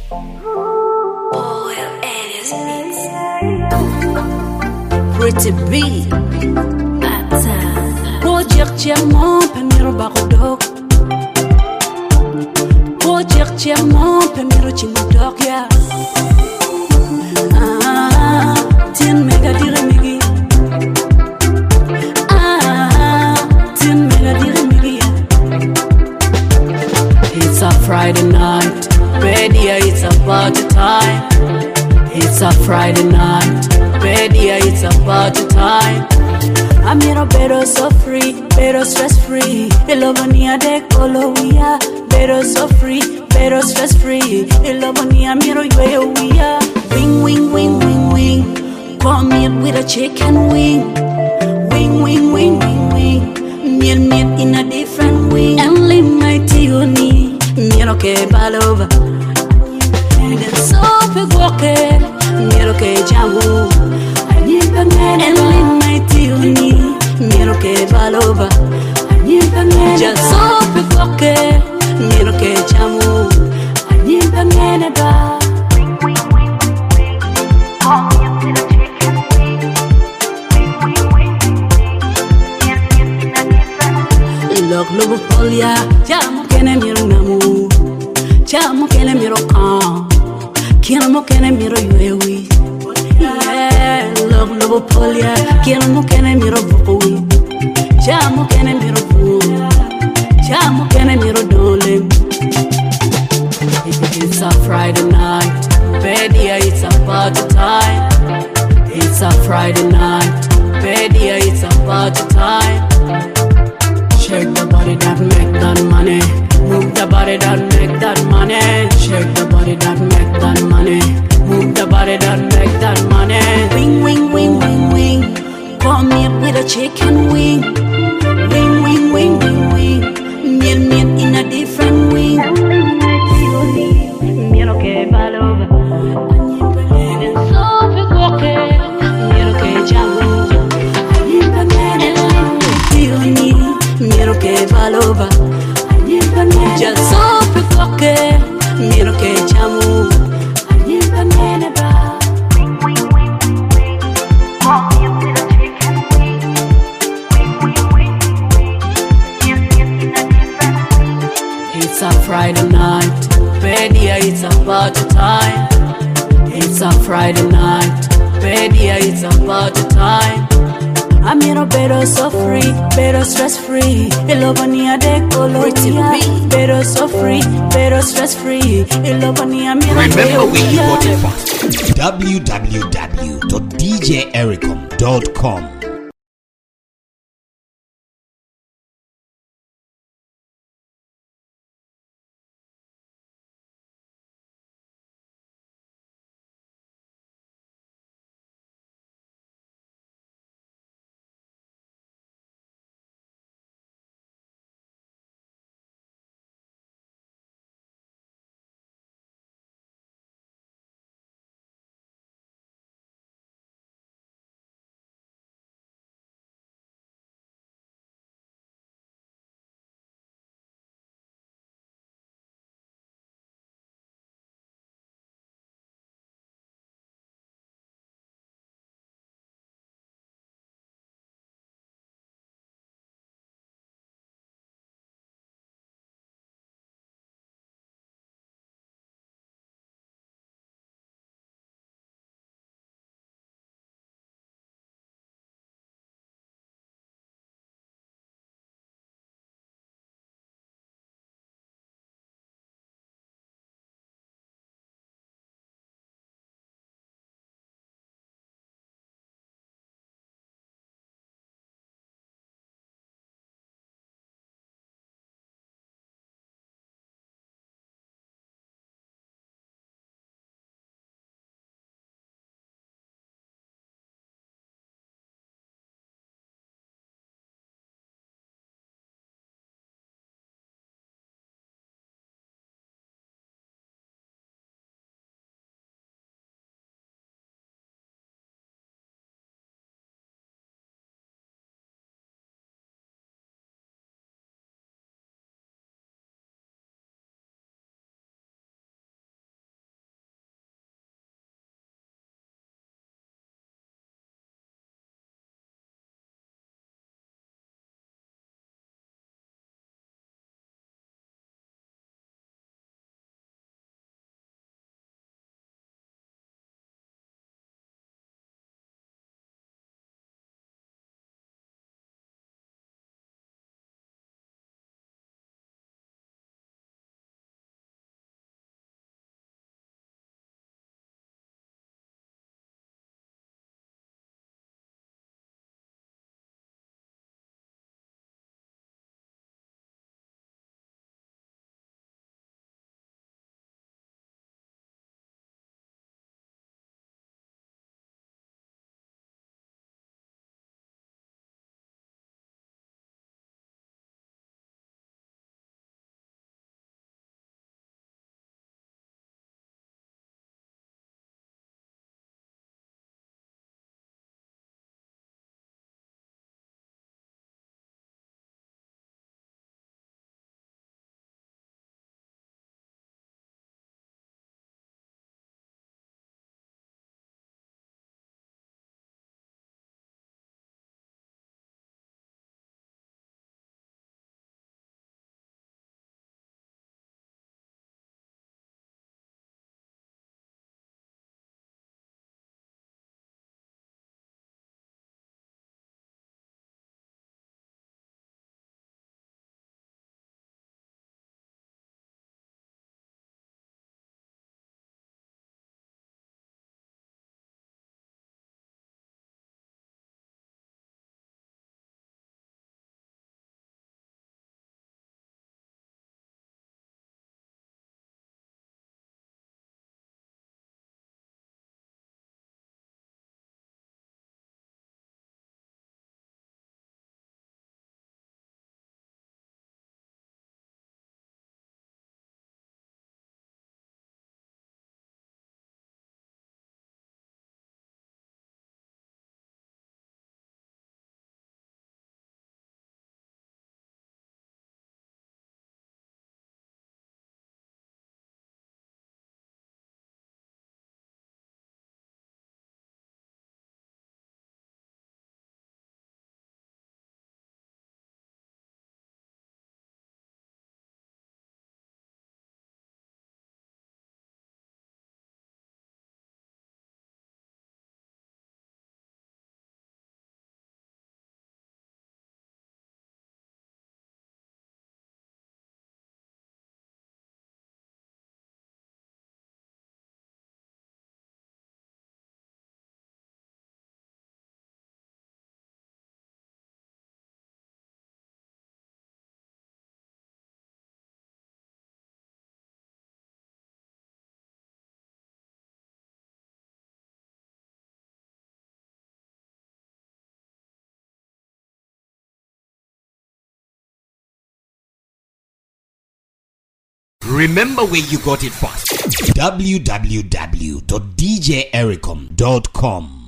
Pretty B Project Chairman Pemiro Bakodok Project Chairman Pemiro Chinodok ya Tin mega dirimigi Tin mega dirimigi It's a Friday night Baby, it's a party time. It's a Friday night, baby, it's a party time. I'm here better so free, better stress free. Elobania de Colombia, better so free, better stress free. Elobania miro yo we are. Wing, wing, wing, wing, wing. Come here with a chicken wing. Wing, wing, wing, wing, wing. Meal in a different wing. And leave my tioni, miro ke balova. So big walking, miro ke jamu. I need the man and leave my tioni, miro ke balova. I need the man just so big walking, miro ke jamu. I need the man about. Look, look, polia, jamu kene miro namu, jamu kene miro kan. Kila mo kene miro yuewi, yeah. Lobo polia, kila mo kene miro bukui, jamu kene miro bu, jamu kene miro dole. It's a Friday night, baby, it's a party time. It's a Friday night, baby, it's a party time. Shake the body that make that money. Move the body that make that money. Shake the body that make that money. Move the body that make that money. Wing, wing, wing, wing, wing. Come here with a chicken wing. Wing, wing, wing, wing, wing. Meal in a different wing. Miro que balova. So big walking. Miro que jamu. Miro que balova. Just so pecoque, miro que jamu. I need the man about. It's a Friday night, baby, it's a party time. It's a Friday night, baby, it's a party time. I'm here better so free, better stress free. Elobania de Colombia, better so free, better stress free. Elobania miro. Remember we got it fast. www.djericom.com Remember where you got it first. www.djericom.com